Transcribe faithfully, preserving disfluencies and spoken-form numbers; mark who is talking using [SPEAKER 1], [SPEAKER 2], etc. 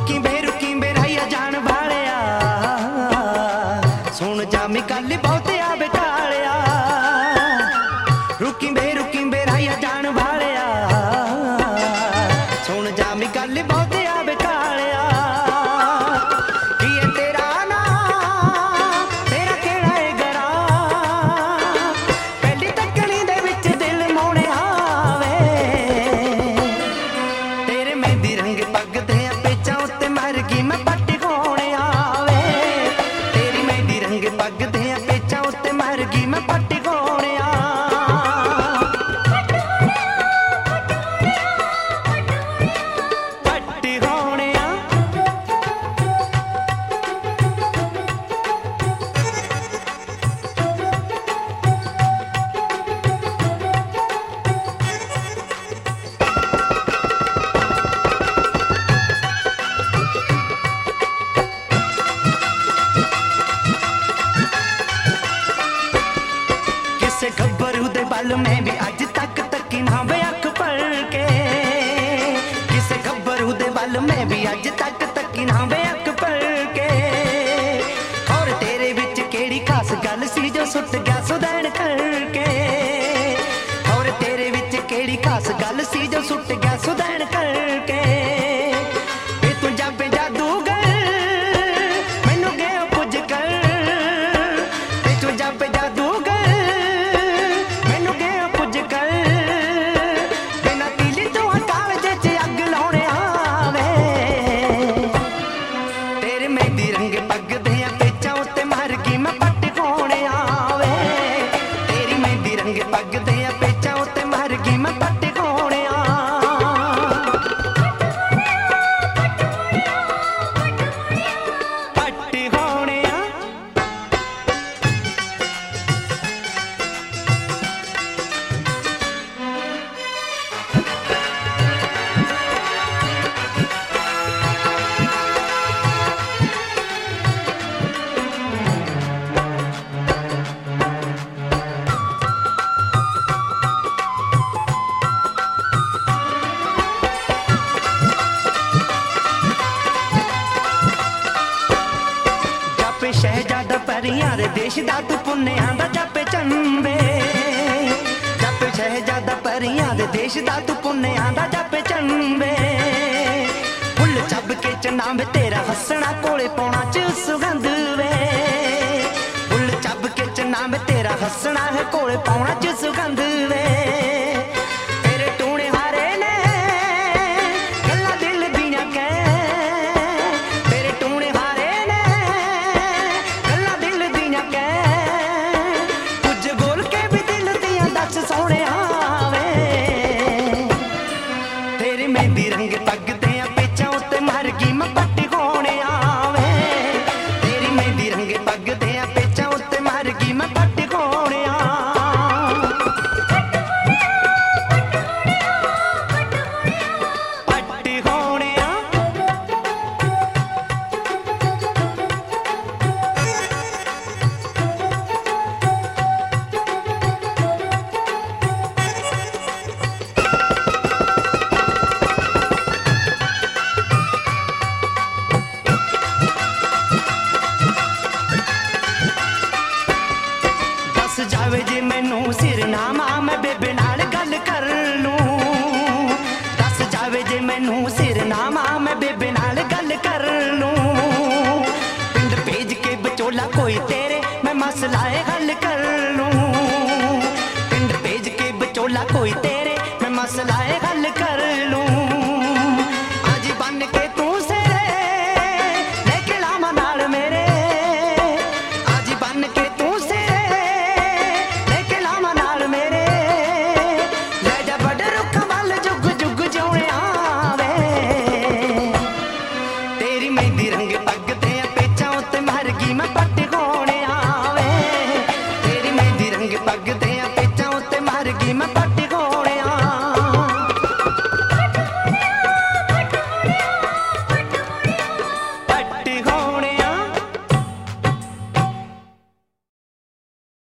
[SPEAKER 1] रुकी बे रुकी बे राइया जान वालिया सुन जामी गल बहुत आवे कालिया रुकी बे रुकी बे राइया जान वालिया सुन जामी गल बहुत आवे कालिया की है तेरा ना तेरा केड़ा है गरा पहली तकनी दे विच दिल मोने आवे तेरे मेहंदी रंग पग दे पेचा उत्ते मर गई मैं पट्टी खोने आवे तेरी मेहंदी रंग पग दे पेचा उत्ते मर गई मैं पट्टी खोने आ पट्टी खोने आ किसे गब्बरू दे बल में भी अज तक तकी ना वे अख पड़ के किसे गब्बरू दे बल में भी अज तक तकी ना वे अख पड़ के और तेरे विच केड़ी खास गल सी जो सुट गया सुदैन करके और तेरे विच केड़ी खास गल सी जो सुट गया सुदैन करके ए तू जाबे जादूगर मैनू गया पुज कर ए तू जाबे जादूगर मैनू गया पुज कर बिना पीली तू कालजे च अग लाउणे आवे तेरे मेहंदी रंग पग दे पेचा उत्ते मर गई मैं पट्टी खोने आवे तेरी मेहंदी रंग पग दे पेचा उत्ते मर गई मैं पट्टी खोने आ पट्टी खोने आ जापे शहजादा परियां दे देश दा तू पुन्नेहां दा जापे चंबे जापे शहजादा परियां दे देश दा तू पुन्नेहां दा जापे चंबे फुल चब के चना वे तेरा हसना कोले पौना च सुगंध वे फुल चब के चना वे तेरा हसना है कोले पौना च सुगंध वे तेरे टूणे हारे ने गल्ला दिल दियां कह तेरे टूणे हारे ने गल्ला दिल दियां कह कुछ बोल के भी दिल दियां दस सोने आवे तेरी मेहंदी रंग पग दे पेचा उत्ते मर गई मैं पट्टी खोने आवे तेरी मेहंदी रंग पग दे पेचा उत्ते मर गई मैं पट्टी खोने आ पट्टी खोने आ दस जावे जे मैनू सिरनामा मैं बेबे नाल गल कर लूं दस जावे जे मैनू सिरनामा मैं बेबे नाल गल कर लूं पिंड भेज के बचोला कोई तेरे मैं मसलाए हल कर लूं पिंड भेज के बचोला कोई तेरे मैं मसलाए हल कर लूं आज बन के तू सिरे लेके लामा नाल मेरे आज बन के तू सिरे लेके लामा नाल मेरे ले जा बड़ रुख वल जुग जुग जिउणे आवे तेरी मेहंदी